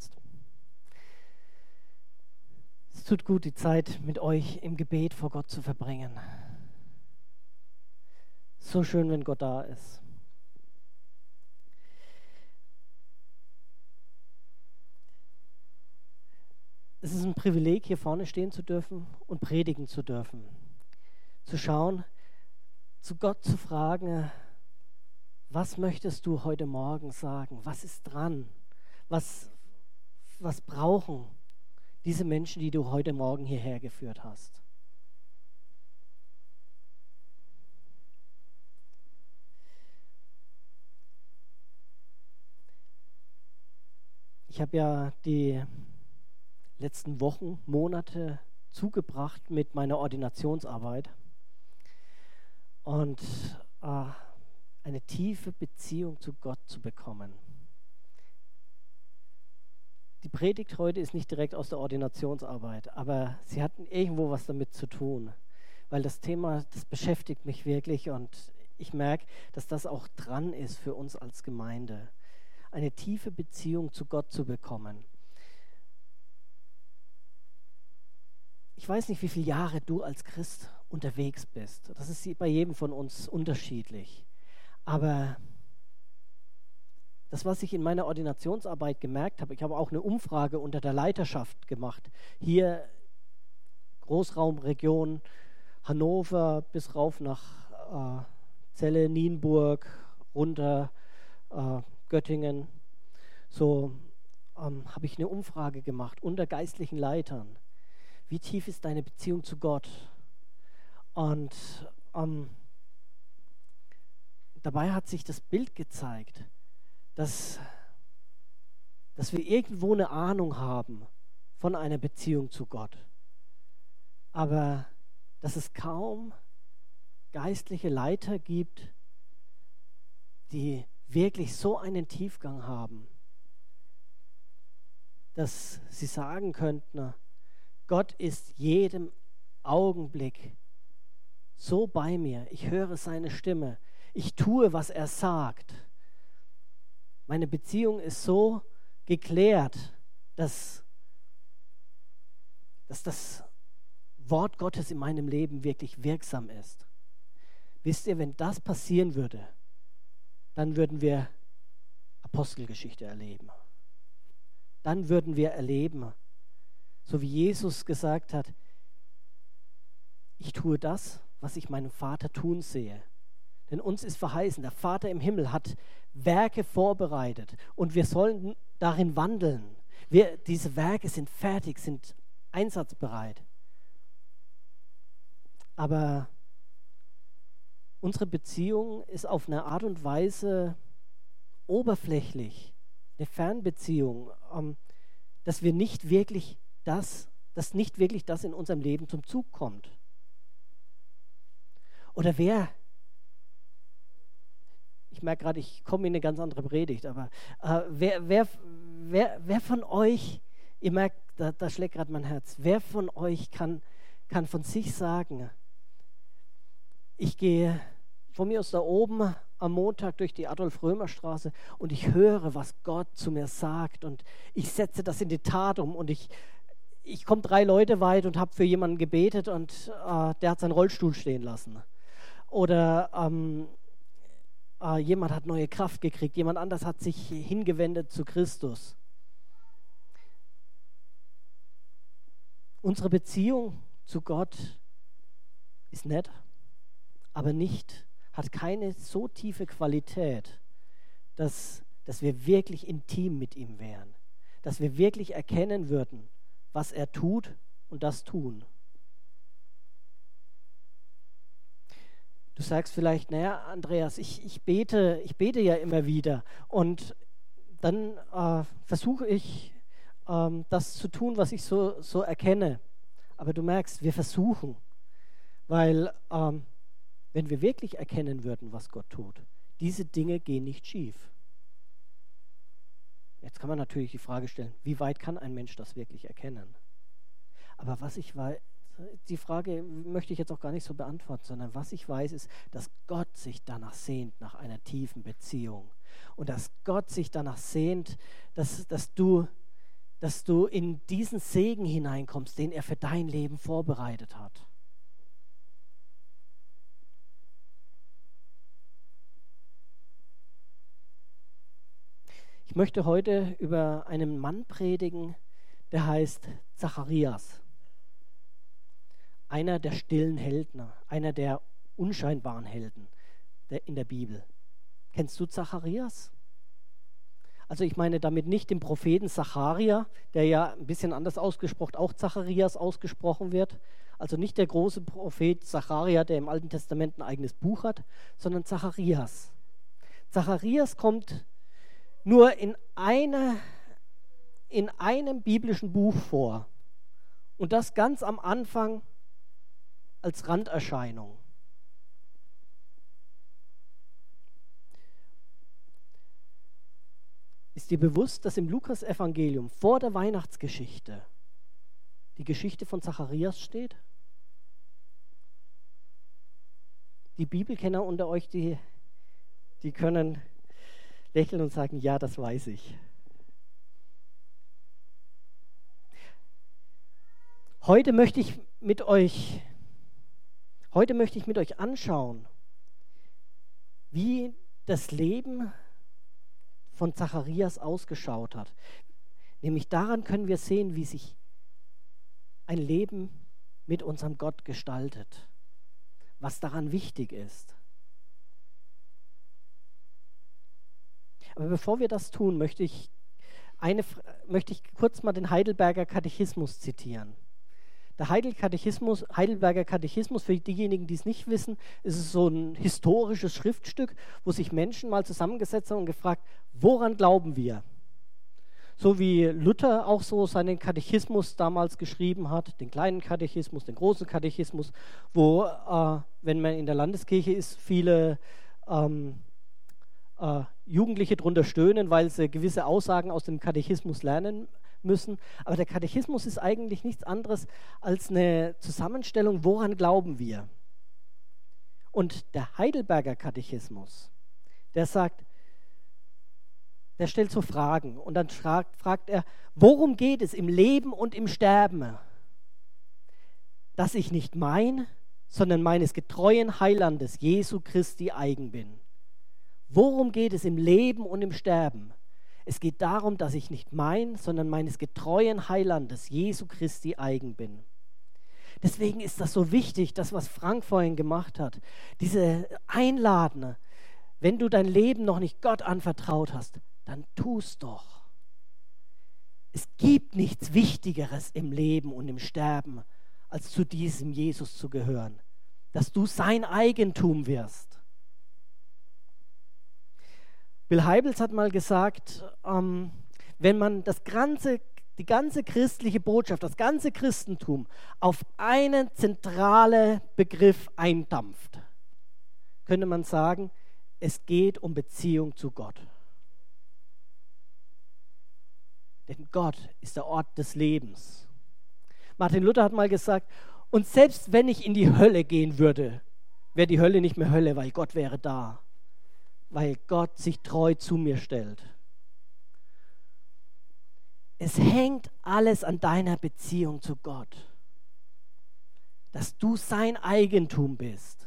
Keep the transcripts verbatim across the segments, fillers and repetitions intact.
setzt. Es tut gut, die Zeit mit euch im Gebet vor Gott zu verbringen. So schön, wenn Gott da ist. Es ist ein Privileg, hier vorne stehen zu dürfen und predigen zu dürfen. Zu schauen, zu Gott zu fragen, was möchtest du heute Morgen sagen? Was ist dran? Was, was brauchen diese Menschen, die du heute Morgen hierher geführt hast? Ich habe ja die letzten Wochen, Monate zugebracht mit meiner Ordinationsarbeit und äh, eine tiefe Beziehung zu Gott zu bekommen. Die Predigt heute ist nicht direkt aus der Ordinationsarbeit, aber sie hat irgendwo was damit zu tun, weil das Thema, das beschäftigt mich wirklich und ich merke, dass das auch dran ist für uns als Gemeinde, eine tiefe Beziehung zu Gott zu bekommen. Ich weiß nicht, wie viele Jahre du als Christ unterwegs bist. Das ist bei jedem von uns unterschiedlich. Aber das, was ich in meiner Ordinationsarbeit gemerkt habe, ich habe auch eine Umfrage unter der Leiterschaft gemacht. Hier Großraumregion Hannover bis rauf nach äh, Celle, Nienburg, runter äh, Göttingen. So ähm, habe ich eine Umfrage gemacht unter geistlichen Leitern. Wie tief ist deine Beziehung zu Gott? Und ähm, dabei hat sich das Bild gezeigt, dass, dass wir irgendwo eine Ahnung haben von einer Beziehung zu Gott. Aber dass es kaum geistliche Leiter gibt, die wirklich so einen Tiefgang haben, dass sie sagen könnten, Gott ist jedem Augenblick so bei mir. Ich höre seine Stimme. Ich tue, was er sagt. Meine Beziehung ist so geklärt, dass, dass das Wort Gottes in meinem Leben wirklich wirksam ist. Wisst ihr, wenn das passieren würde, dann würden wir Apostelgeschichte erleben. Dann würden wir erleben, so wie Jesus gesagt hat, ich tue das, was ich meinem Vater tun sehe. Denn uns ist verheißen, der Vater im Himmel hat Werke vorbereitet und wir sollen darin wandeln. Wir, diese Werke sind fertig, sind einsatzbereit. Aber unsere Beziehung ist auf eine Art und Weise oberflächlich, eine Fernbeziehung, ähm, dass wir nicht wirklich das, dass nicht wirklich das in unserem Leben zum Zug kommt. Oder wer, ich merke gerade, ich komme in eine ganz andere Predigt, aber äh, wer, wer, wer, wer von euch, ihr merkt, da, da schlägt gerade mein Herz, wer von euch kann, kann von sich sagen, ich gehe von mir aus da oben am Montag durch die Adolf-Römer-Straße und ich höre, was Gott zu mir sagt und ich setze das in die Tat um und ich Ich komme drei Leute weit und habe für jemanden gebetet und äh, der hat seinen Rollstuhl stehen lassen. Oder ähm, äh, jemand hat neue Kraft gekriegt, jemand anders hat sich hingewendet zu Christus. Unsere Beziehung zu Gott ist nett, aber nicht, hat keine so tiefe Qualität, dass, dass wir wirklich intim mit ihm wären. Dass wir wirklich erkennen würden, was er tut und das tun. Du sagst vielleicht, naja, Andreas, ich, ich, bete, ich bete ja immer wieder und dann äh, versuche ich, ähm, das zu tun, was ich so, so erkenne. Aber du merkst, wir versuchen, weil ähm, wenn wir wirklich erkennen würden, was Gott tut, diese Dinge gehen nicht schief. Jetzt kann man natürlich die Frage stellen, wie weit kann ein Mensch das wirklich erkennen? Aber was ich weiß, die Frage möchte ich jetzt auch gar nicht so beantworten, sondern was ich weiß, ist, dass Gott sich danach sehnt, nach einer tiefen Beziehung. Und dass Gott sich danach sehnt, dass, dass du dass du in diesen Segen hineinkommst, den er für dein Leben vorbereitet hat. Ich möchte heute über einen Mann predigen, der heißt Zacharias. Einer der stillen Helden, einer der unscheinbaren Helden der, in der Bibel. Kennst du Zacharias? Also ich meine damit nicht den Propheten Zacharia, der ja ein bisschen anders ausgesprochen, auch Zacharias ausgesprochen wird. Also nicht der große Prophet Zacharia, der im Alten Testament ein eigenes Buch hat, sondern Zacharias. Zacharias kommt nur in, eine, in einem biblischen Buch vor. Und das ganz am Anfang als Randerscheinung. Ist dir bewusst, dass im Lukas-Evangelium vor der Weihnachtsgeschichte die Geschichte von Zacharias steht? Die Bibelkenner unter euch, die, die können lächeln und sagen, ja, das weiß ich. Heute möchte ich mit euch, heute möchte ich mit euch anschauen, wie das Leben von Zacharias ausgeschaut hat. Nämlich daran können wir sehen, wie sich ein Leben mit unserem Gott gestaltet, was daran wichtig ist. Aber bevor wir das tun, möchte ich, eine, möchte ich kurz mal den Heidelberger Katechismus zitieren. Der Heidelkatechismus, Heidelberger Katechismus, für diejenigen, die es nicht wissen, ist es so ein historisches Schriftstück, wo sich Menschen mal zusammengesetzt haben und gefragt, woran glauben wir? So wie Luther auch so seinen Katechismus damals geschrieben hat, den kleinen Katechismus, den großen Katechismus, wo, äh, wenn man in der Landeskirche ist, viele ähm, äh, Jugendliche drunter stöhnen, weil sie gewisse Aussagen aus dem Katechismus lernen müssen. Aber der Katechismus ist eigentlich nichts anderes als eine Zusammenstellung, woran glauben wir. Und der Heidelberger Katechismus, der sagt, der stellt so Fragen und dann fragt, fragt er, worum geht es im Leben und im Sterben? Dass ich nicht mein, sondern meines getreuen Heilandes Jesu Christi eigen bin. Worum geht es im Leben und im Sterben? Es geht darum, dass ich nicht mein, sondern meines getreuen Heilandes Jesu Christi eigen bin. Deswegen ist das so wichtig, das, was Frank vorhin gemacht hat, diese Einladende. Wenn du dein Leben noch nicht Gott anvertraut hast, dann tu's doch. Es gibt nichts Wichtigeres im Leben und im Sterben, als zu diesem Jesus zu gehören, dass du sein Eigentum wirst. Bill Hybels hat mal gesagt, ähm, wenn man das ganze, die ganze christliche Botschaft, das ganze Christentum auf einen zentralen Begriff eindampft, könnte man sagen, es geht um Beziehung zu Gott. Denn Gott ist der Ort des Lebens. Martin Luther hat mal gesagt, und selbst wenn ich in die Hölle gehen würde, wäre die Hölle nicht mehr Hölle, weil Gott wäre da. Weil Gott sich treu zu mir stellt. Es hängt alles an deiner Beziehung zu Gott. Dass du sein Eigentum bist.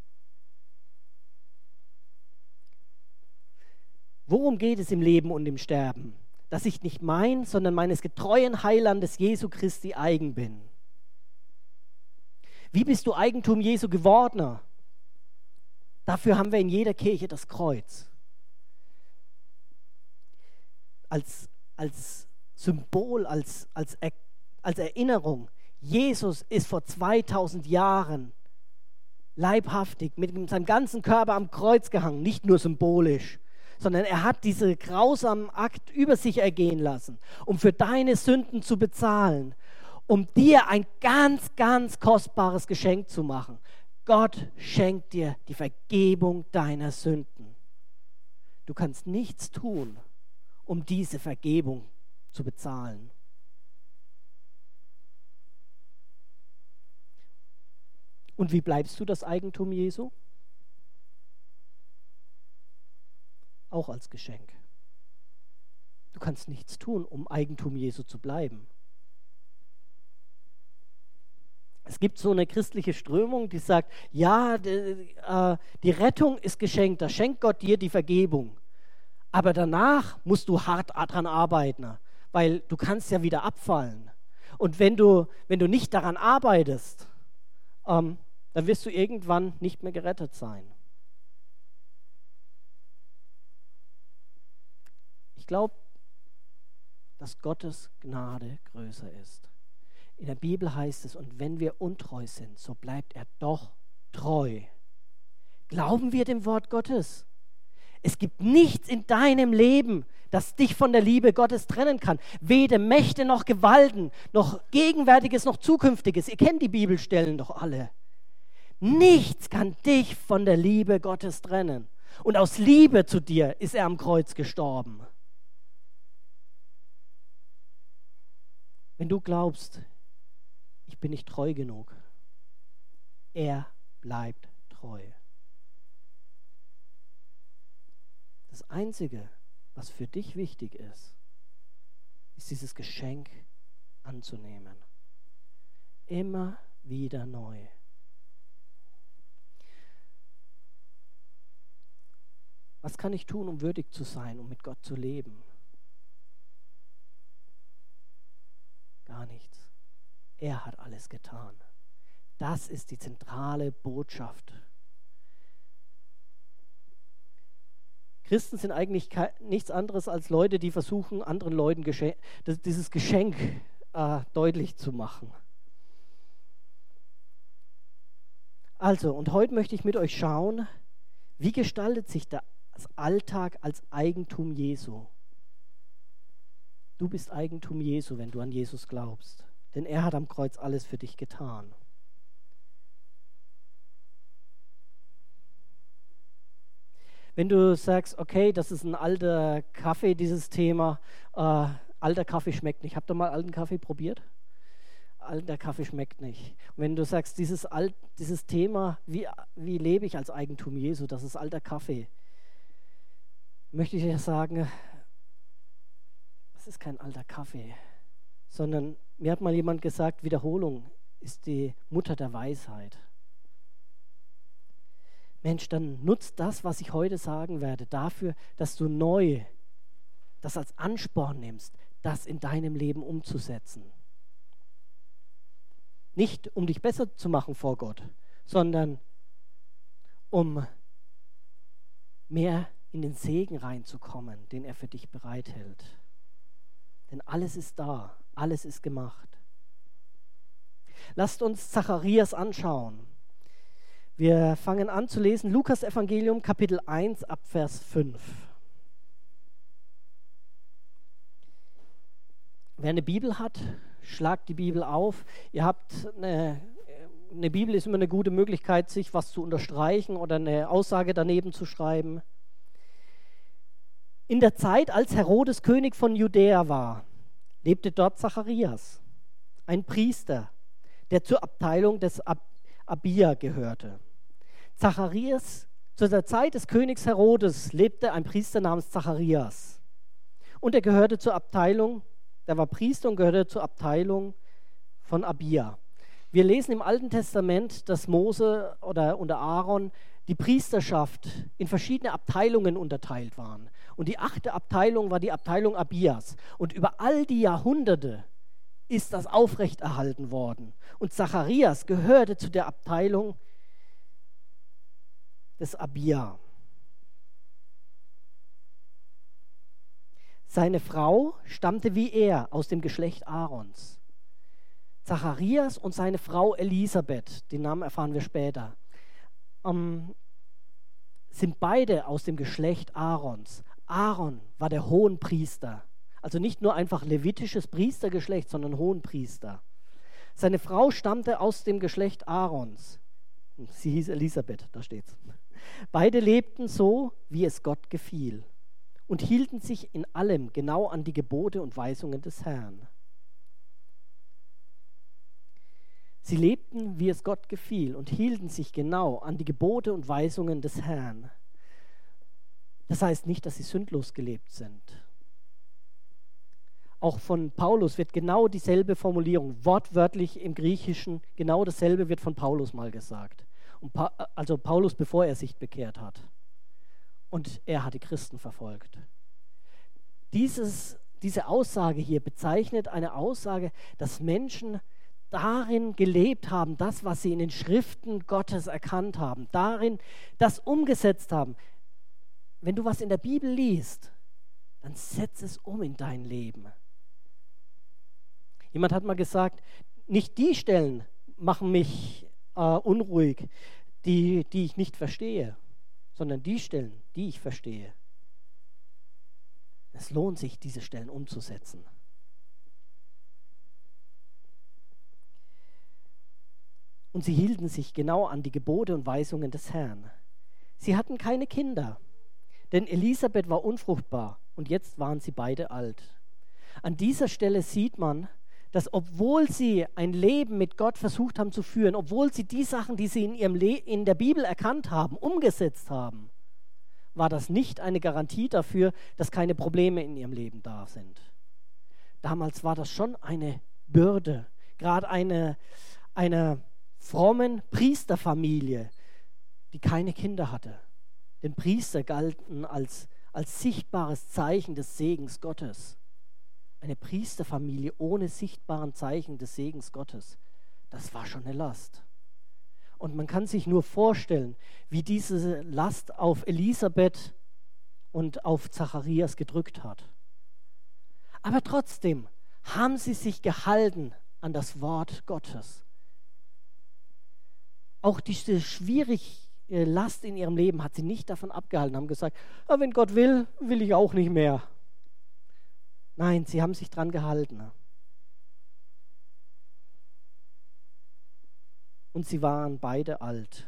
Worum geht es im Leben und im Sterben? Dass ich nicht mein, sondern meines getreuen Heilandes Jesu Christi eigen bin. Wie bist du Eigentum Jesu geworden? Dafür haben wir in jeder Kirche das Kreuz. Als, als Symbol, als, als, er, als Erinnerung. Jesus ist vor zweitausend Jahren leibhaftig mit seinem ganzen Körper am Kreuz gehangen, nicht nur symbolisch, sondern er hat diesen grausamen Akt über sich ergehen lassen, um für deine Sünden zu bezahlen, um dir ein ganz, ganz kostbares Geschenk zu machen. Gott schenkt dir die Vergebung deiner Sünden. Du kannst nichts tun, um diese Vergebung zu bezahlen. Und wie bleibst du das Eigentum Jesu? Auch als Geschenk. Du kannst nichts tun, um Eigentum Jesu zu bleiben. Es gibt so eine christliche Strömung, die sagt, ja, die, äh, die Rettung ist geschenkt, da schenkt Gott dir die Vergebung. Aber danach musst du hart daran arbeiten, weil du kannst ja wieder abfallen. Und wenn du, wenn du nicht daran arbeitest, ähm, dann wirst du irgendwann nicht mehr gerettet sein. Ich glaube, dass Gottes Gnade größer ist. In der Bibel heißt es, und wenn wir untreu sind, so bleibt er doch treu. Glauben wir dem Wort Gottes? Es gibt nichts in deinem Leben, das dich von der Liebe Gottes trennen kann. Weder Mächte noch Gewalten, noch Gegenwärtiges noch Zukünftiges. Ihr kennt die Bibelstellen doch alle. Nichts kann dich von der Liebe Gottes trennen. Und aus Liebe zu dir ist er am Kreuz gestorben. Wenn du glaubst, ich bin nicht treu genug, er bleibt treu. Das Einzige, was für dich wichtig ist, ist dieses Geschenk anzunehmen. Immer wieder neu. Was kann ich tun, um würdig zu sein, um mit Gott zu leben? Gar nichts. Er hat alles getan. Das ist die zentrale Botschaft. Christen sind eigentlich nichts anderes als Leute, die versuchen, anderen Leuten Geschenk, dieses Geschenk äh, deutlich zu machen. Also, und heute möchte ich mit euch schauen, wie gestaltet sich der Alltag als Eigentum Jesu? Du bist Eigentum Jesu, wenn du an Jesus glaubst. Denn er hat am Kreuz alles für dich getan. Wenn du sagst, okay, das ist ein alter Kaffee, dieses Thema, äh, alter Kaffee schmeckt nicht. Habt ihr mal alten Kaffee probiert? Alter Kaffee schmeckt nicht. Und wenn du sagst, dieses, Alt, dieses Thema, wie, wie lebe ich als Eigentum Jesu, das ist alter Kaffee, möchte ich dir sagen, das ist kein alter Kaffee, sondern mir hat mal jemand gesagt, Wiederholung ist die Mutter der Weisheit. Mensch, dann nutzt das, was ich heute sagen werde, dafür, dass du neu das als Ansporn nimmst, das in deinem Leben umzusetzen. Nicht, um dich besser zu machen vor Gott, sondern um mehr in den Segen reinzukommen, den er für dich bereithält. Denn alles ist da, alles ist gemacht. Lasst uns Zacharias anschauen. Wir fangen an zu lesen, Lukas Evangelium, Kapitel eins, ab Vers fünf. Wer eine Bibel hat, schlagt die Bibel auf. Ihr habt eine, eine Bibel ist immer eine gute Möglichkeit, sich was zu unterstreichen oder eine Aussage daneben zu schreiben. In der Zeit, als Herodes König von Judäa war, lebte dort Zacharias, ein Priester, der zur Abteilung des Ab- Abia gehörte. Zacharias, zu der Zeit des Königs Herodes lebte ein Priester namens Zacharias. Und er gehörte zur Abteilung, der war Priester und gehörte zur Abteilung von Abia. Wir lesen im Alten Testament, dass Mose oder unter Aaron die Priesterschaft in verschiedene Abteilungen unterteilt waren. Und die achte Abteilung war die Abteilung Abias. Und über all die Jahrhunderte ist das aufrechterhalten worden. Und Zacharias gehörte zu der Abteilung des Abia. Seine Frau stammte wie er aus dem Geschlecht Aarons. Zacharias und seine Frau Elisabeth, den Namen erfahren wir später, ähm, sind beide aus dem Geschlecht Aarons. Aaron war der Hohenpriester, also nicht nur einfach levitisches Priestergeschlecht, sondern Hohenpriester. Seine Frau stammte aus dem Geschlecht Aarons. Sie hieß Elisabeth, da steht's. Beide lebten so, wie es Gott gefiel und hielten sich in allem genau an die Gebote und Weisungen des Herrn. Sie lebten, wie es Gott gefiel und hielten sich genau an die Gebote und Weisungen des Herrn. Das heißt nicht, dass sie sündlos gelebt sind. auch von Paulus wird genau dieselbe Formulierung, wortwörtlich im Griechischen, genau dasselbe wird von Paulus mal gesagt. Und pa- also Paulus, bevor er sich bekehrt hat. Und er hat die Christen verfolgt. Dieses, diese Aussage hier bezeichnet eine Aussage, dass Menschen darin gelebt haben, das, was sie in den Schriften Gottes erkannt haben, darin das umgesetzt haben. Wenn du was in der Bibel liest, dann setz es um in dein Leben. Jemand hat mal gesagt, nicht die Stellen machen mich äh, unruhig, die, die ich nicht verstehe, sondern die Stellen, die ich verstehe. Es lohnt sich, diese Stellen umzusetzen. Und sie hielten sich genau an die Gebote und Weisungen des Herrn. Sie hatten keine Kinder, denn Elisabeth war unfruchtbar und jetzt waren sie beide alt. An dieser Stelle sieht man, dass obwohl sie ein Leben mit Gott versucht haben zu führen, obwohl sie die Sachen, die sie in, ihrem Le- in der Bibel erkannt haben, umgesetzt haben, war das nicht eine Garantie dafür, dass keine Probleme in ihrem Leben da sind. Damals war das schon eine Bürde, gerade eine, eine frommen Priesterfamilie, die keine Kinder hatte. Denn Priester galten als, als sichtbares Zeichen des Segens Gottes. Eine Priesterfamilie ohne sichtbaren Zeichen des Segens Gottes, das war schon eine Last. Und man kann sich nur vorstellen, wie diese Last auf Elisabeth und auf Zacharias gedrückt hat. Aber trotzdem haben sie sich gehalten an das Wort Gottes. Auch diese schwierige Last in ihrem Leben hat sie nicht davon abgehalten, haben gesagt, ah, wenn Gott will, will ich auch nicht mehr. Nein, sie haben sich dran gehalten. Und sie waren beide alt.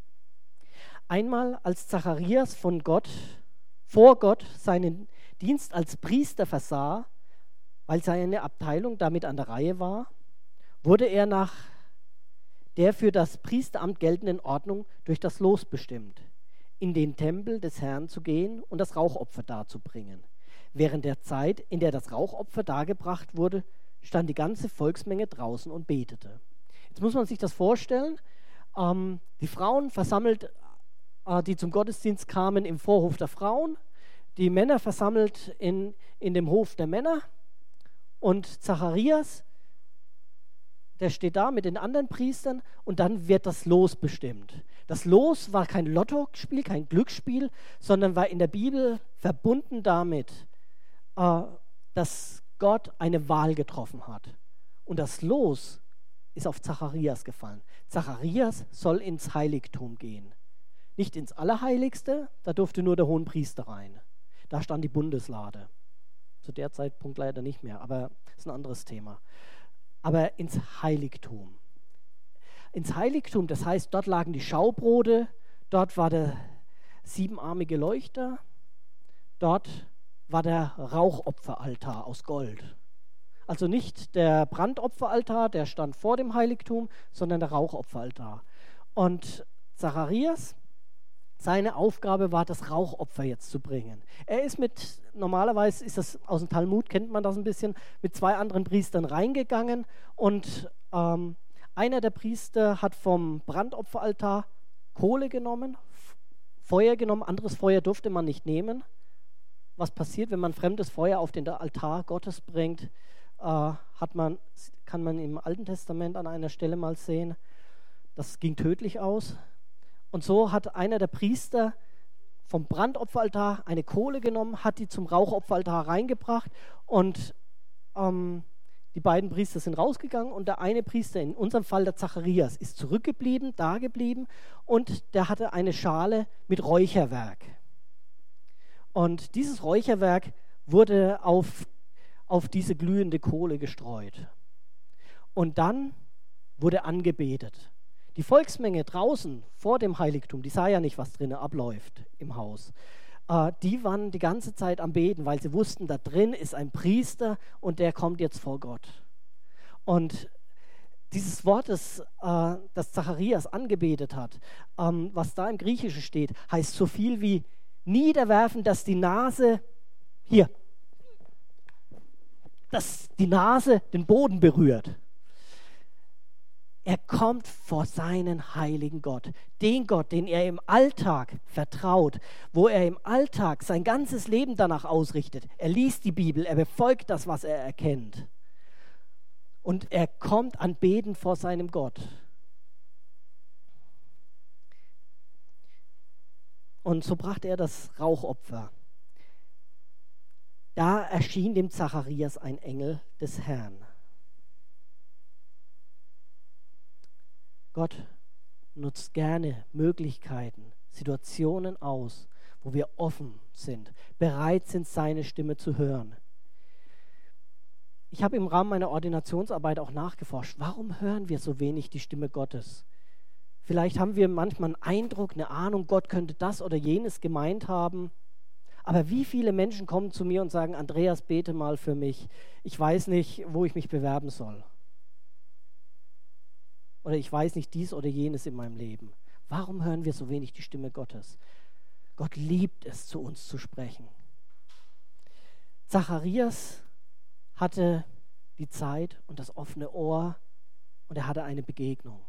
Einmal als Zacharias von Gott, vor Gott seinen Dienst als Priester versah, weil seine Abteilung damit an der Reihe war, wurde er nach der für das Priesteramt geltenden Ordnung durch das Los bestimmt, in den Tempel des Herrn zu gehen und das Rauchopfer darzubringen. Während der Zeit, in der das Rauchopfer dargebracht wurde, stand die ganze Volksmenge draußen und betete. Jetzt muss man sich das vorstellen, ähm, die Frauen versammelt, äh, die zum Gottesdienst kamen im Vorhof der Frauen, die Männer versammelt in, in dem Hof der Männer und Zacharias, der steht da mit den anderen Priestern und dann wird das Los bestimmt. Das Los war kein Lottospiel, kein Glücksspiel, sondern war in der Bibel verbunden damit, äh, dass Gott eine Wahl getroffen hat. Und das Los ist auf Zacharias gefallen. Zacharias soll ins Heiligtum gehen. Nicht ins Allerheiligste, da durfte nur der Hohenpriester rein. Da stand die Bundeslade. Zu der Zeitpunkt leider nicht mehr, aber das ist ein anderes Thema. Aber ins Heiligtum. Ins Heiligtum, das heißt, dort lagen die Schaubrote, dort war der siebenarmige Leuchter, dort war der Rauchopferaltar aus Gold. Also nicht der Brandopferaltar, der stand vor dem Heiligtum, sondern der Rauchopferaltar. Und Zacharias, seine Aufgabe war, das Rauchopfer jetzt zu bringen. Er ist mit, normalerweise ist das aus dem Talmud, kennt man das ein bisschen, mit zwei anderen Priestern reingegangen und ähm, einer der Priester hat vom Brandopferaltar Kohle genommen, Feuer genommen, anderes Feuer durfte man nicht nehmen. Was passiert, wenn man fremdes Feuer auf den Altar Gottes bringt, äh, hat man, kann man im Alten Testament an einer Stelle mal sehen, das ging tödlich aus. Und so hat einer der Priester vom Brandopferaltar eine Kohle genommen, hat die zum Rauchopferaltar reingebracht und ähm, die beiden Priester sind rausgegangen und der eine Priester, in unserem Fall der Zacharias, ist zurückgeblieben, da geblieben und der hatte eine Schale mit Räucherwerk. Und dieses Räucherwerk wurde auf, auf diese glühende Kohle gestreut. Und dann wurde angebetet. Die Volksmenge draußen vor dem Heiligtum, die sah ja nicht, was drinnen abläuft im Haus. Äh, die waren die ganze Zeit am Beten, weil sie wussten, da drin ist ein Priester und der kommt jetzt vor Gott. Und dieses Wort, das, äh, das Zacharias angebetet hat, ähm, was da im Griechischen steht, heißt so viel wie niederwerfen, dass die Nase hier dass die Nase den Boden berührt. Er kommt vor seinen heiligen Gott, den Gott, den er im Alltag vertraut, wo er im Alltag sein ganzes Leben danach ausrichtet. Er liest die Bibel, er befolgt das, was er erkennt. Und er kommt anbetend vor seinem Gott. Und so brachte er das Rauchopfer. Da erschien dem Zacharias ein Engel des Herrn. Gott nutzt gerne Möglichkeiten, Situationen aus, wo wir offen sind, bereit sind, seine Stimme zu hören. Ich habe im Rahmen meiner Ordinationsarbeit auch nachgeforscht, warum hören wir so wenig die Stimme Gottes? Vielleicht haben wir manchmal einen Eindruck, eine Ahnung, Gott könnte das oder jenes gemeint haben. Aber wie viele Menschen kommen zu mir und sagen, Andreas, bete mal für mich. Ich weiß nicht, wo ich mich bewerben soll. Oder ich weiß nicht dies oder jenes in meinem Leben. Warum hören wir so wenig die Stimme Gottes? Gott liebt es, zu uns zu sprechen. Zacharias hatte die Zeit und das offene Ohr und er hatte eine Begegnung.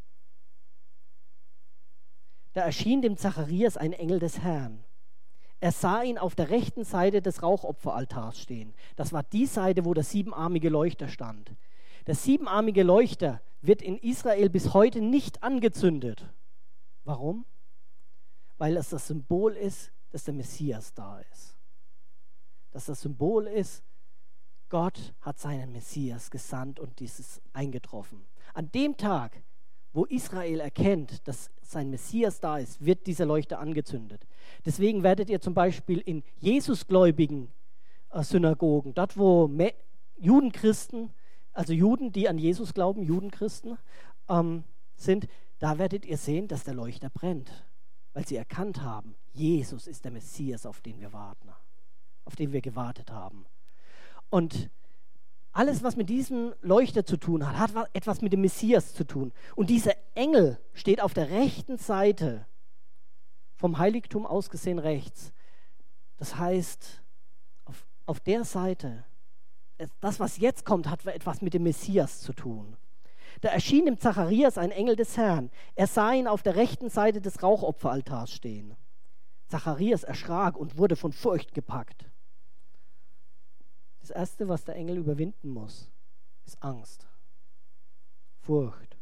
Da erschien dem Zacharias ein Engel des Herrn. Er sah ihn auf der rechten Seite des Rauchopferaltars stehen. Das war die Seite, wo der siebenarmige Leuchter stand. Der siebenarmige Leuchter wird in Israel bis heute nicht angezündet. Warum? Weil es das Symbol ist, dass der Messias da ist. Dass das Symbol ist, Gott hat seinen Messias gesandt und dieses eingetroffen. An dem Tag, wo Israel erkennt, dass sein Messias da ist, wird dieser Leuchter angezündet. Deswegen werdet ihr zum Beispiel in Jesusgläubigen äh, Synagogen, dort wo Me- Judenchristen, also Juden, die an Jesus glauben, Judenchristen ähm, sind, da werdet ihr sehen, dass der Leuchter brennt, weil sie erkannt haben, Jesus ist der Messias, auf den wir warten, auf den wir gewartet haben. Und alles, was mit diesem Leuchter zu tun hat, hat etwas mit dem Messias zu tun. Und dieser Engel steht auf der rechten Seite, vom Heiligtum aus gesehen rechts. Das heißt, auf, auf der Seite, das, was jetzt kommt, hat etwas mit dem Messias zu tun. Da erschien dem Zacharias ein Engel des Herrn. Er sah ihn auf der rechten Seite des Rauchopferaltars stehen. Zacharias erschrak und wurde von Furcht gepackt. Das Erste, was der Engel überwinden muss, ist Angst, Furcht.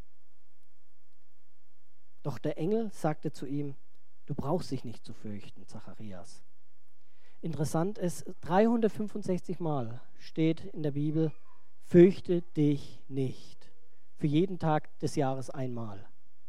Doch der Engel sagte zu ihm, du brauchst dich nicht zu fürchten, Zacharias. Interessant ist, dreihundertfünfundsechzig Mal steht in der Bibel, fürchte dich nicht. Für jeden Tag des Jahres einmal.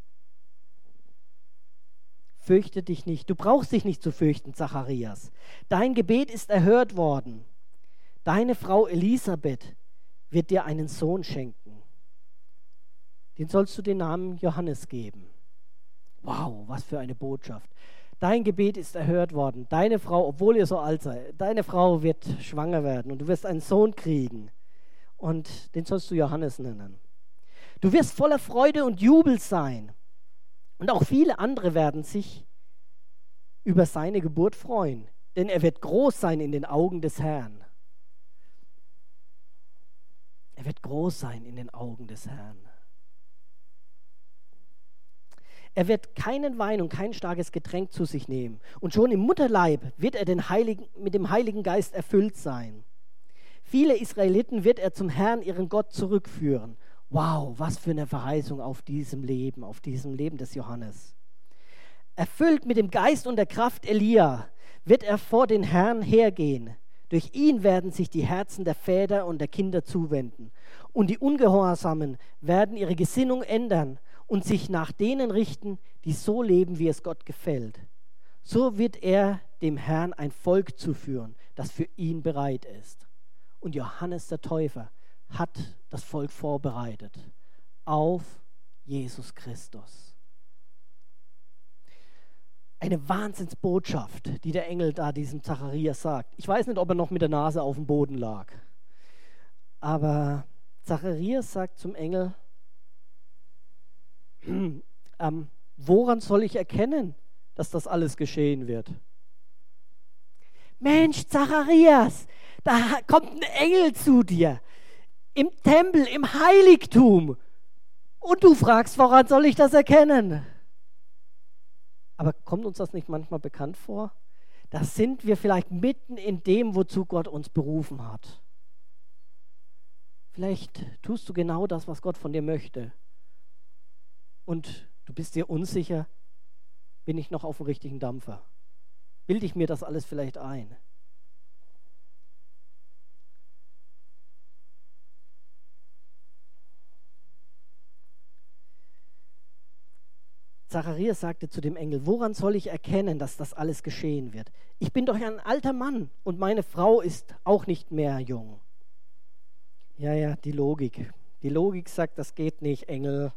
Fürchte dich nicht. Du brauchst dich nicht zu fürchten, Zacharias. Dein Gebet ist erhört worden. Deine Frau Elisabeth wird dir einen Sohn schenken. Den sollst du den Namen Johannes geben. Wow, was für eine Botschaft. Dein Gebet ist erhört worden. Deine Frau, obwohl ihr so alt seid, deine Frau wird schwanger werden und du wirst einen Sohn kriegen. Und den sollst du Johannes nennen. Du wirst voller Freude und Jubel sein. Und auch viele andere werden sich über seine Geburt freuen. Denn er wird groß sein in den Augen des Herrn. Er wird groß sein in den Augen des Herrn. Er wird keinen Wein und kein starkes Getränk zu sich nehmen. Und schon im Mutterleib wird er den Heiligen, mit dem Heiligen Geist erfüllt sein. Viele Israeliten wird er zum Herrn, ihren Gott, zurückführen. Wow, was für eine Verheißung auf diesem Leben, auf diesem Leben des Johannes. Erfüllt mit dem Geist und der Kraft Elia wird er vor den Herrn hergehen. Durch ihn werden sich die Herzen der Väter und der Kinder zuwenden. Und die Ungehorsamen werden ihre Gesinnung ändern und sich nach denen richten, die so leben, wie es Gott gefällt. So wird er dem Herrn ein Volk zuführen, das für ihn bereit ist. Und Johannes der Täufer hat das Volk vorbereitet auf Jesus Christus. Eine Wahnsinnsbotschaft, die der Engel da diesem Zacharias sagt. Ich weiß nicht, ob er noch mit der Nase auf dem Boden lag. Aber Zacharias sagt zum Engel, ähm, woran soll ich erkennen, dass das alles geschehen wird? Mensch, Zacharias, Da kommt ein Engel zu dir, im Tempel, im Heiligtum. Und du fragst, woran soll ich das erkennen? Aber kommt uns das nicht manchmal bekannt vor? Da sind wir vielleicht mitten in dem, wozu Gott uns berufen hat. Vielleicht tust du genau das, was Gott von dir möchte. Und du bist dir unsicher, bin ich noch auf dem richtigen Dampfer? Bilde ich mir das alles vielleicht ein? Zacharias sagte zu dem Engel, woran soll ich erkennen, dass das alles geschehen wird? Ich bin doch ein alter Mann und meine Frau ist auch nicht mehr jung. Ja, ja, die Logik. Die Logik sagt, das geht nicht, Engel.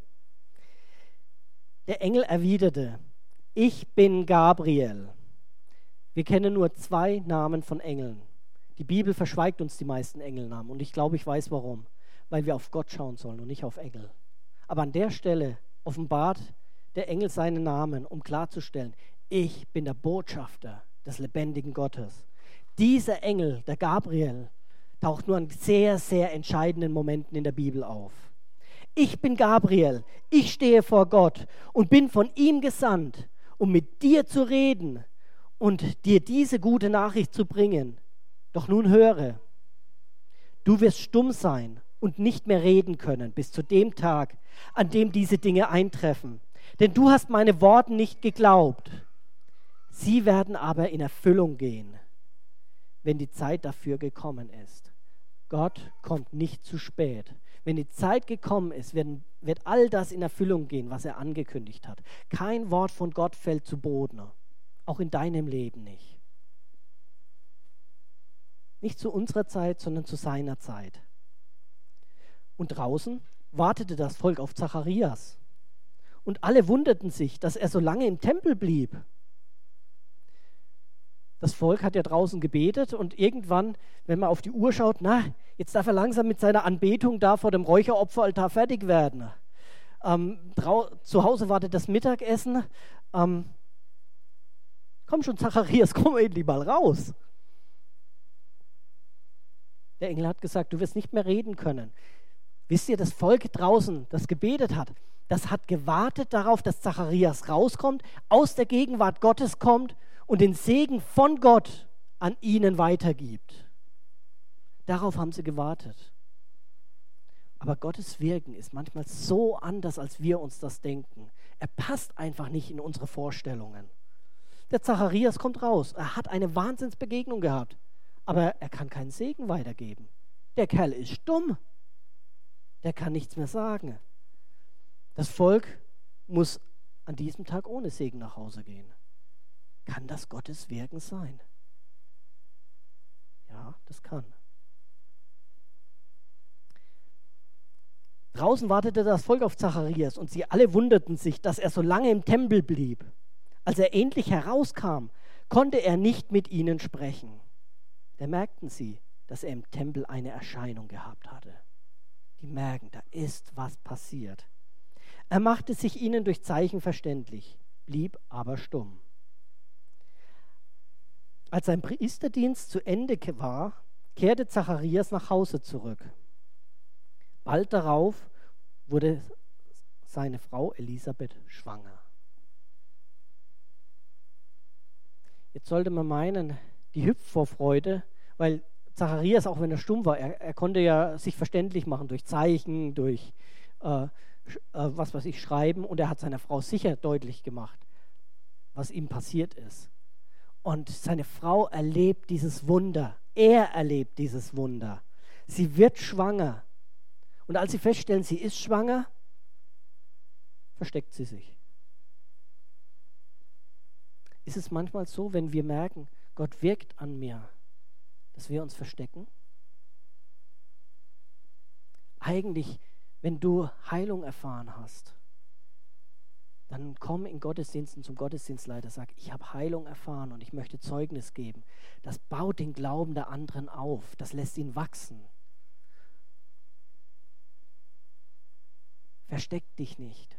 Der Engel erwiderte, ich bin Gabriel. Wir kennen nur zwei Namen von Engeln. Die Bibel verschweigt uns die meisten Engelnamen und ich glaube, ich weiß warum. Weil wir auf Gott schauen sollen und nicht auf Engel. Aber an der Stelle offenbart der Engel seinen Namen, um klarzustellen, ich bin der Botschafter des lebendigen Gottes. Dieser Engel, der Gabriel, taucht nur an sehr, sehr entscheidenden Momenten in der Bibel auf. Ich bin Gabriel, ich stehe vor Gott und bin von ihm gesandt, um mit dir zu reden und dir diese gute Nachricht zu bringen. Doch nun höre, du wirst stumm sein und nicht mehr reden können bis zu dem Tag, an dem diese Dinge eintreffen. Denn du hast meine Worte nicht geglaubt. Sie werden aber in Erfüllung gehen, wenn die Zeit dafür gekommen ist. Gott kommt nicht zu spät. Wenn die Zeit gekommen ist, werden, wird all das in Erfüllung gehen, was er angekündigt hat. Kein Wort von Gott fällt zu Boden, auch in deinem Leben nicht. Nicht zu unserer Zeit, sondern zu seiner Zeit. Und draußen wartete das Volk auf Zacharias. Und alle wunderten sich, dass er so lange im Tempel blieb. Das Volk hat ja draußen gebetet und irgendwann, wenn man auf die Uhr schaut, na, jetzt darf er langsam mit seiner Anbetung da vor dem Räucheropferaltar fertig werden. Ähm, zu Hause wartet das Mittagessen. Ähm, komm schon, Zacharias, komm endlich mal raus. Der Engel hat gesagt, du wirst nicht mehr reden können. Wisst ihr, das Volk draußen, das gebetet hat, das hat gewartet darauf, dass Zacharias rauskommt, aus der Gegenwart Gottes kommt und den Segen von Gott an ihnen weitergibt. Darauf haben sie gewartet. Aber Gottes Wirken ist manchmal so anders, als wir uns das denken. Er passt einfach nicht in unsere Vorstellungen. Der Zacharias kommt raus. Er hat eine Wahnsinnsbegegnung gehabt, aber er kann keinen Segen weitergeben. Der Kerl ist stumm. Der kann nichts mehr sagen. Das Volk muss an diesem Tag ohne Segen nach Hause gehen. Kann das Gottes Wirken sein? Ja, das kann. Draußen wartete das Volk auf Zacharias und sie alle wunderten sich, dass er so lange im Tempel blieb. Als er endlich herauskam, konnte er nicht mit ihnen sprechen. Da merkten sie, dass er im Tempel eine Erscheinung gehabt hatte. Die merken, da ist was passiert. Er machte sich ihnen durch Zeichen verständlich, blieb aber stumm. Als sein Priesterdienst zu Ende war, kehrte Zacharias nach Hause zurück. Bald darauf wurde seine Frau Elisabeth schwanger. Jetzt sollte man meinen, die hüpft vor Freude, weil Zacharias, auch wenn er stumm war, er, er konnte ja sich verständlich machen durch Zeichen, durch äh, was weiß ich, schreiben, und er hat seiner Frau sicher deutlich gemacht, was ihm passiert ist. Und seine Frau erlebt dieses Wunder. Er erlebt dieses Wunder. Sie wird schwanger. Und als sie feststellen, sie ist schwanger, versteckt sie sich. Ist es manchmal so, wenn wir merken, Gott wirkt an mir, dass wir uns verstecken? Eigentlich, wenn du Heilung erfahren hast, dann komm in Gottesdiensten zum Gottesdienstleiter, sag, ich habe Heilung erfahren und ich möchte Zeugnis geben. Das baut den Glauben der anderen auf, das lässt ihn wachsen. Versteck dich nicht.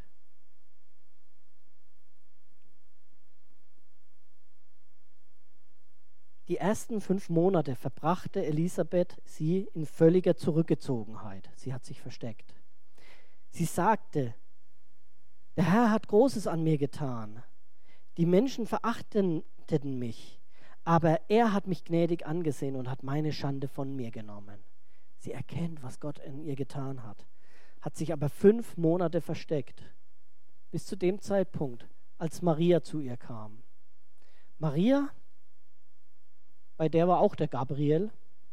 Die ersten fünf Monate verbrachte Elisabeth sie in völliger Zurückgezogenheit. Sie hat sich versteckt. Sie sagte, der Herr hat Großes an mir getan. Die Menschen verachteten mich, aber er hat mich gnädig angesehen und hat meine Schande von mir genommen. Sie erkennt, was Gott in ihr getan hat, hat sich aber fünf Monate versteckt, bis zu dem Zeitpunkt, als Maria zu ihr kam. Maria, bei der war auch der Gabriel,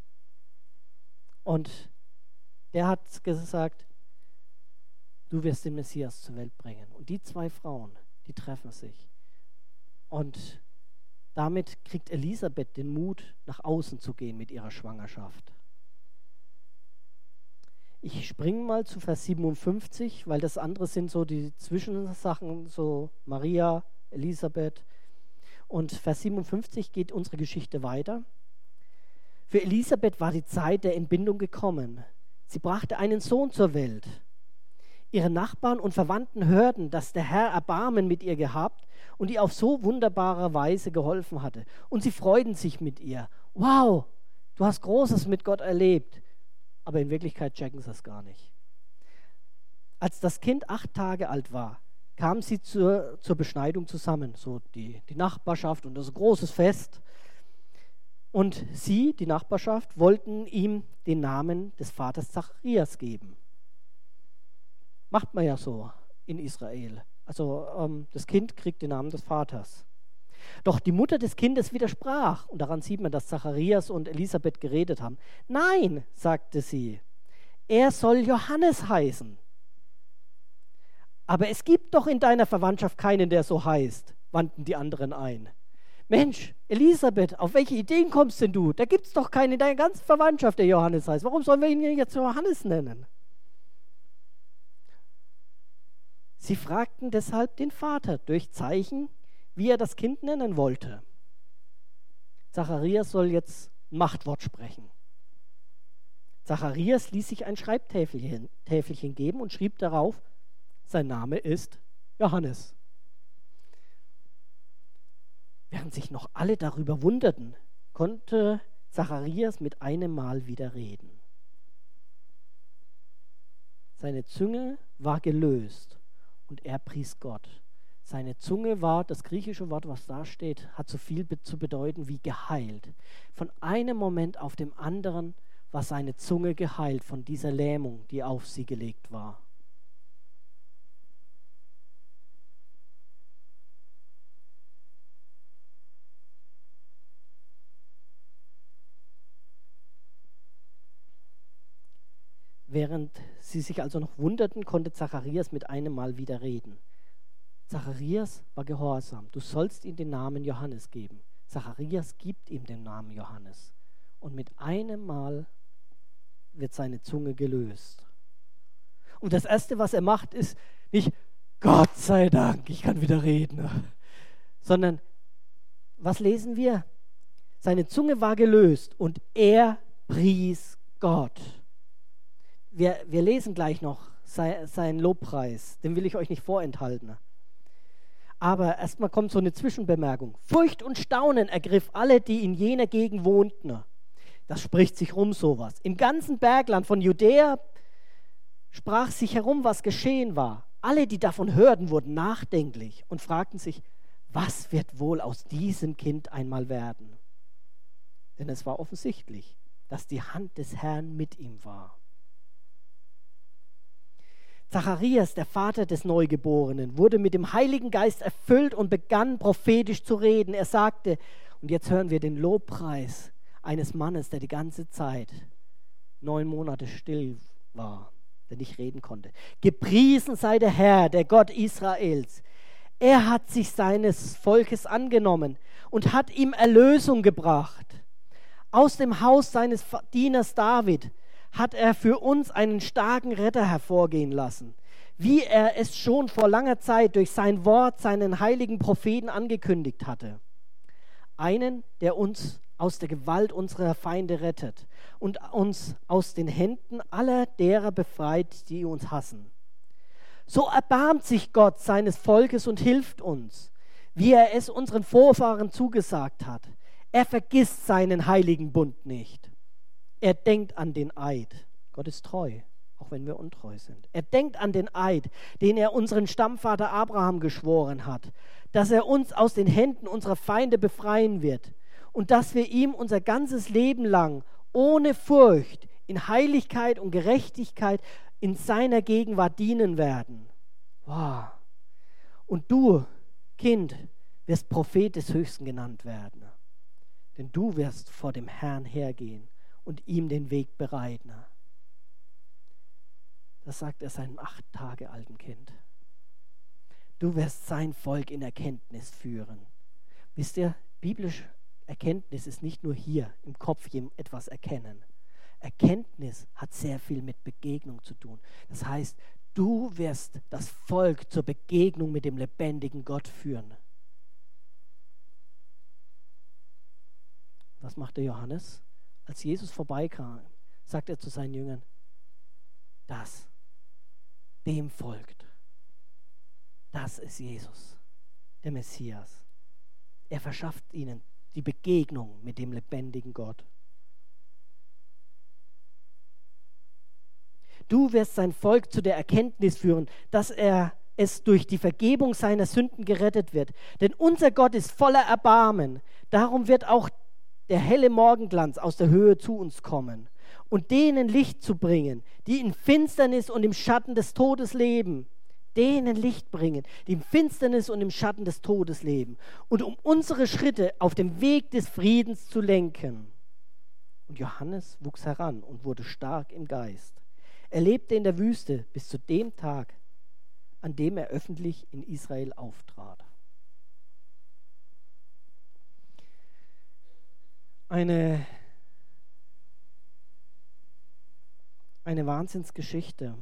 und der hat gesagt, du wirst den Messias zur Welt bringen. Und die zwei Frauen, die treffen sich. Und damit kriegt Elisabeth den Mut, nach außen zu gehen mit ihrer Schwangerschaft. Ich springe mal zu Vers siebenundfünfzig, weil das andere sind so die Zwischensachen, so Maria, Elisabeth. Und Vers siebenundfünfzig geht unsere Geschichte weiter. Für Elisabeth war die Zeit der Entbindung gekommen. Sie brachte einen Sohn zur Welt. Ihre Nachbarn und Verwandten hörten, dass der Herr Erbarmen mit ihr gehabt und ihr auf so wunderbare Weise geholfen hatte. Und sie freuten sich mit ihr. Wow, du hast Großes mit Gott erlebt. Aber in Wirklichkeit checken sie es gar nicht. Als das Kind acht Tage alt war, kamen sie zur, zur Beschneidung zusammen, so die, die Nachbarschaft und das ist ein großes Fest. Und sie, die Nachbarschaft, wollten ihm den Namen des Vaters Zacharias geben. Macht man ja so in Israel. Also ähm, das Kind kriegt den Namen des Vaters. Doch die Mutter des Kindes widersprach, und daran sieht man, dass Zacharias und Elisabeth geredet haben. Nein, sagte sie, er soll Johannes heißen. Aber es gibt doch in deiner Verwandtschaft keinen, der so heißt, wandten die anderen ein. Mensch, Elisabeth, auf welche Ideen kommst denn du? Da gibt es doch keinen in deiner ganzen Verwandtschaft, der Johannes heißt. Warum sollen wir ihn jetzt Johannes nennen? Sie fragten deshalb den Vater durch Zeichen, wie er das Kind nennen wollte. Zacharias soll jetzt ein Machtwort sprechen. Zacharias ließ sich ein Schreibtäfelchen Täfelchen geben und schrieb darauf, sein Name ist Johannes. Während sich noch alle darüber wunderten, konnte Zacharias mit einem Mal wieder reden. Seine Zunge war gelöst und er pries Gott. Seine Zunge war, das griechische Wort, was da steht, hat so viel zu bedeuten wie geheilt. Von einem Moment auf dem anderen war seine Zunge geheilt von dieser Lähmung, die auf sie gelegt war. Während sie sich also noch wunderten, konnte Zacharias mit einem Mal wieder reden. Zacharias war gehorsam. Du sollst ihm den Namen Johannes geben. Zacharias gibt ihm den Namen Johannes. Und mit einem Mal wird seine Zunge gelöst. Und das Erste, was er macht, ist nicht, Gott sei Dank, ich kann wieder reden. Sondern, was lesen wir? Seine Zunge war gelöst und er pries Gott. Wir, wir lesen gleich noch sein, seinen Lobpreis, den will ich euch nicht vorenthalten. Aber erstmal kommt so eine Zwischenbemerkung. Furcht und Staunen ergriff alle, die in jener Gegend wohnten. Das spricht sich rum, sowas. Im ganzen Bergland von Judäa sprach sich herum, was geschehen war. Alle, die davon hörten, wurden nachdenklich und fragten sich, was wird wohl aus diesem Kind einmal werden? Denn es war offensichtlich, dass die Hand des Herrn mit ihm war. Zacharias, der Vater des Neugeborenen, wurde mit dem Heiligen Geist erfüllt und begann prophetisch zu reden. Er sagte, und jetzt hören wir den Lobpreis eines Mannes, der die ganze Zeit neun Monate still war, der nicht reden konnte. Gepriesen sei der Herr, der Gott Israels. Er hat sich seines Volkes angenommen und hat ihm Erlösung gebracht. Aus dem Haus seines Dieners David hat er für uns einen starken Retter hervorgehen lassen, wie er es schon vor langer Zeit durch sein Wort seinen heiligen Propheten angekündigt hatte. Einen, der uns aus der Gewalt unserer Feinde rettet und uns aus den Händen aller derer befreit, die uns hassen. So erbarmt sich Gott seines Volkes und hilft uns, wie er es unseren Vorfahren zugesagt hat. Er vergisst seinen heiligen Bund nicht. Er denkt an den Eid. Gott ist treu, auch wenn wir untreu sind. Er denkt an den Eid, den er unseren Stammvater Abraham geschworen hat, dass er uns aus den Händen unserer Feinde befreien wird und dass wir ihm unser ganzes Leben lang ohne Furcht in Heiligkeit und Gerechtigkeit in seiner Gegenwart dienen werden. Wow. Und du, Kind, wirst Prophet des Höchsten genannt werden. Denn du wirst vor dem Herrn hergehen und ihm den Weg bereiten. Das sagt er seinem acht Tage alten Kind. Du wirst sein Volk in Erkenntnis führen. Wisst ihr, biblische Erkenntnis ist nicht nur hier im Kopf etwas erkennen. Erkenntnis hat sehr viel mit Begegnung zu tun. Das heißt, du wirst das Volk zur Begegnung mit dem lebendigen Gott führen. Was machte Johannes? Als Jesus vorbeikam, sagt er zu seinen Jüngern, das, dem folgt. Das ist Jesus, der Messias. Er verschafft ihnen die Begegnung mit dem lebendigen Gott. Du wirst sein Volk zu der Erkenntnis führen, dass er es durch die Vergebung seiner Sünden gerettet wird. Denn unser Gott ist voller Erbarmen. Darum wird auch der helle Morgenglanz aus der Höhe zu uns kommen und denen Licht zu bringen, die in Finsternis und im Schatten des Todes leben. Denen Licht bringen, die in Finsternis und im Schatten des Todes leben. Und um unsere Schritte auf dem Weg des Friedens zu lenken. Und Johannes wuchs heran und wurde stark im Geist. Er lebte in der Wüste bis zu dem Tag, an dem er öffentlich in Israel auftrat. Eine, eine Wahnsinnsgeschichte.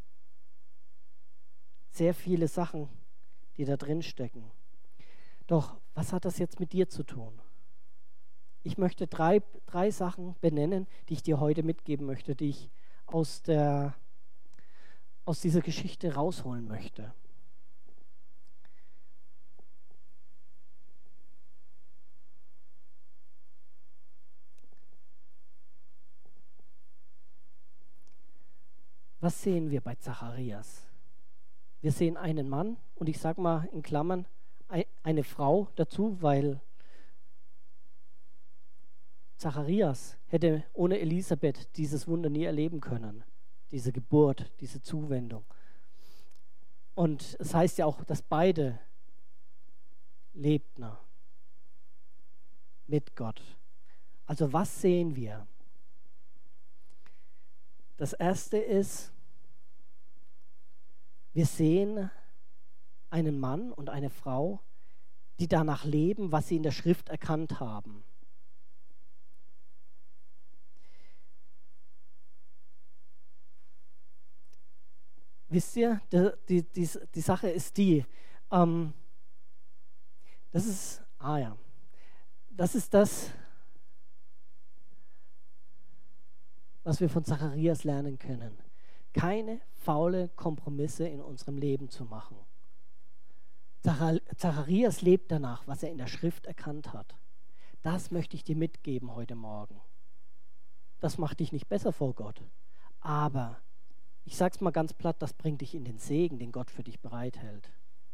Sehr viele Sachen, die da drin stecken. Doch was hat das jetzt mit dir zu tun? Ich möchte drei, drei Sachen benennen, die ich dir heute mitgeben möchte, die ich aus, der, aus dieser Geschichte rausholen möchte. Was sehen wir bei Zacharias? Wir sehen einen Mann und ich sage mal in Klammern eine Frau dazu, weil Zacharias hätte ohne Elisabeth dieses Wunder nie erleben können, diese Geburt, diese Zuwendung. Und es heißt ja auch, dass beide lebten mit Gott. Also was sehen wir? Das erste ist, wir sehen einen Mann und eine Frau, die danach leben, was sie in der Schrift erkannt haben. Wisst ihr, die, die, die, die Sache ist die, ähm, das ist, ah ja, das ist das, was wir von Zacharias lernen können. Keine faule Kompromisse in unserem Leben zu machen. Zacharias lebt danach, was er in der Schrift erkannt hat. Das möchte ich dir mitgeben heute Morgen. Das macht dich nicht besser vor Gott, aber ich sage es mal ganz platt, das bringt dich in den Segen, den Gott für dich bereithält.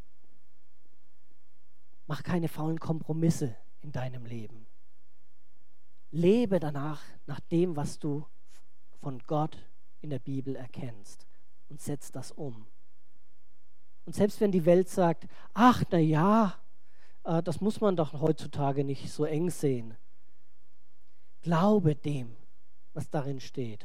Mach keine faulen Kompromisse in deinem Leben. Lebe danach, nach dem, was du von Gott in der Bibel erkennst und setz das um. Und selbst wenn die Welt sagt, ach, na ja, äh, das muss man doch heutzutage nicht so eng sehen. Glaube dem, was darin steht.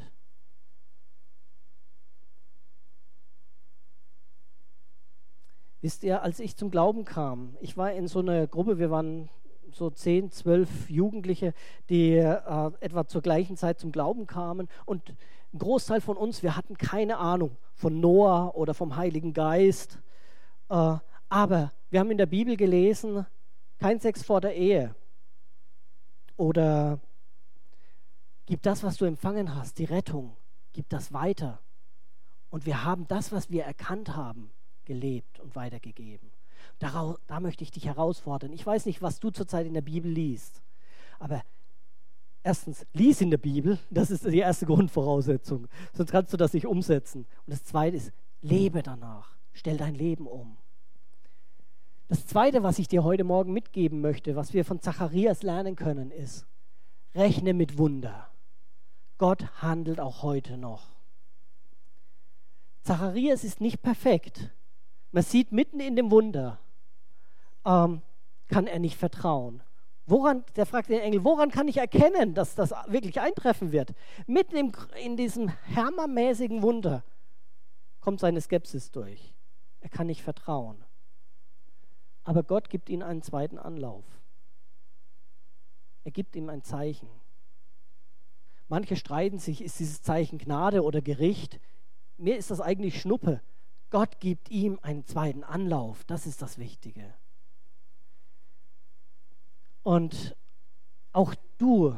Wisst ihr, als ich zum Glauben kam, ich war in so einer Gruppe, wir waren so zehn, zwölf Jugendliche, die äh, etwa zur gleichen Zeit zum Glauben kamen und ein Großteil von uns, wir hatten keine Ahnung von Noah oder vom Heiligen Geist, äh, aber wir haben in der Bibel gelesen, kein Sex vor der Ehe oder gib das, was du empfangen hast, die Rettung, gib das weiter. Und wir haben das, was wir erkannt haben, gelebt und weitergegeben. Darauf, da möchte ich dich herausfordern. Ich weiß nicht, was du zurzeit in der Bibel liest, Aber erstens, lies in der Bibel, das ist die erste Grundvoraussetzung, sonst kannst du das nicht umsetzen. Und das zweite ist, lebe danach, stell dein Leben um. Das zweite, was ich dir heute Morgen mitgeben möchte, was wir von Zacharias lernen können, ist, rechne mit Wunder. Gott handelt auch heute noch. Zacharias ist nicht perfekt. Man sieht mitten in dem Wunder, ähm, kann er nicht vertrauen. Woran, der fragt den Engel, woran kann ich erkennen, dass das wirklich eintreffen wird? Mitten im, in diesem hammermäßigen Wunder kommt seine Skepsis durch. Er kann nicht vertrauen. Aber Gott gibt ihm einen zweiten Anlauf. Er gibt ihm ein Zeichen. Manche streiten sich, ist dieses Zeichen Gnade oder Gericht? Mir ist das eigentlich Schnuppe. Gott gibt ihm einen zweiten Anlauf. Das ist das Wichtige. Und auch du,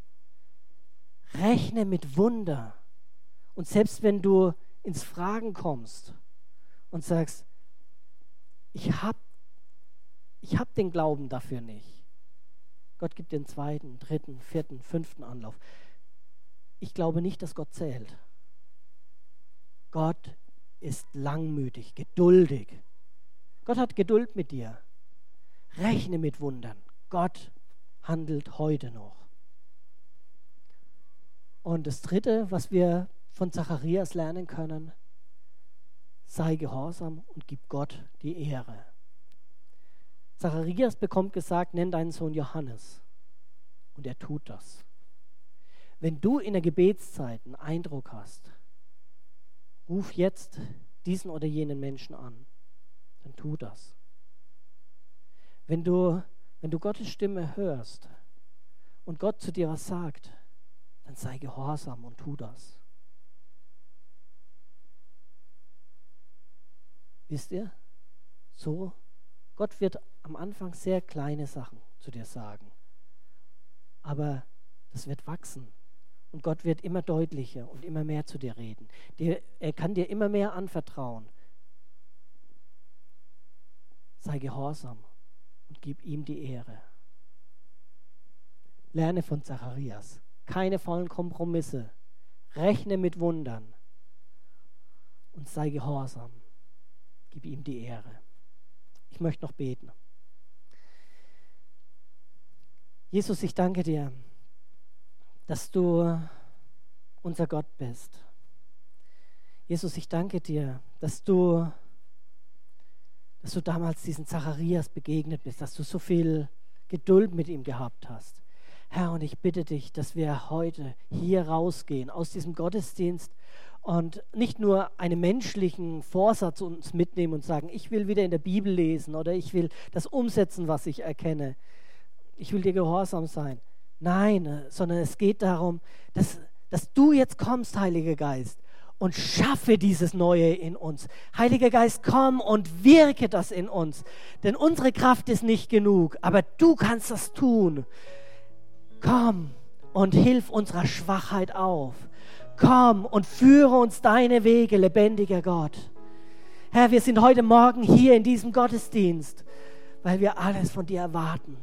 rechne mit Wunder. Und selbst wenn du ins Fragen kommst und sagst, ich habe ich hab den Glauben dafür nicht. Gott gibt den zweiten, dritten, vierten, fünften Anlauf. Ich glaube nicht, dass Gott zählt. Gott ist langmütig, geduldig. Gott hat Geduld mit dir. Rechne mit Wundern. Gott handelt heute noch. Und das Dritte, was wir von Zacharias lernen können, sei gehorsam und gib Gott die Ehre. Zacharias bekommt gesagt, nenn deinen Sohn Johannes. Und er tut das. Wenn du in der Gebetszeit einen Eindruck hast, ruf jetzt diesen oder jenen Menschen an, dann tu das. Wenn du Wenn du Gottes Stimme hörst und Gott zu dir was sagt, dann sei gehorsam und tu das. Wisst ihr? So, Gott wird am Anfang sehr kleine Sachen zu dir sagen. Aber das wird wachsen. Und Gott wird immer deutlicher und immer mehr zu dir reden. Er kann dir immer mehr anvertrauen. Sei gehorsam. Und gib ihm die Ehre. Lerne von Zacharias. Keine faulen Kompromisse. Rechne mit Wundern. Und sei gehorsam. Gib ihm die Ehre. Ich möchte noch beten. Jesus, ich danke dir, dass du unser Gott bist. Jesus, ich danke dir, dass du dass du damals diesen Zacharias begegnet bist, dass du so viel Geduld mit ihm gehabt hast. Herr, und ich bitte dich, dass wir heute hier rausgehen aus diesem Gottesdienst und nicht nur einen menschlichen Vorsatz uns mitnehmen und sagen, ich will wieder in der Bibel lesen oder ich will das umsetzen, was ich erkenne. Ich will dir gehorsam sein. Nein, sondern es geht darum, dass, dass du jetzt kommst, Heiliger Geist, und schaffe dieses Neue in uns. Heiliger Geist, komm und wirke das in uns. Denn unsere Kraft ist nicht genug, aber du kannst das tun. Komm und hilf unserer Schwachheit auf. Komm und führe uns deine Wege, lebendiger Gott. Herr, wir sind heute Morgen hier in diesem Gottesdienst, weil wir alles von dir erwarten.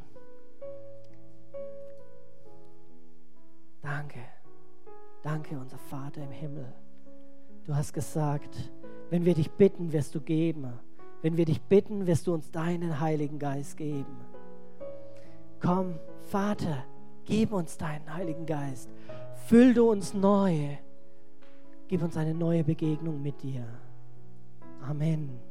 Danke. Danke, unser Vater im Himmel. Du hast gesagt, wenn wir dich bitten, wirst du geben. Wenn wir dich bitten, wirst du uns deinen Heiligen Geist geben. Komm, Vater, gib uns deinen Heiligen Geist. Füll du uns neu. Gib uns eine neue Begegnung mit dir. Amen.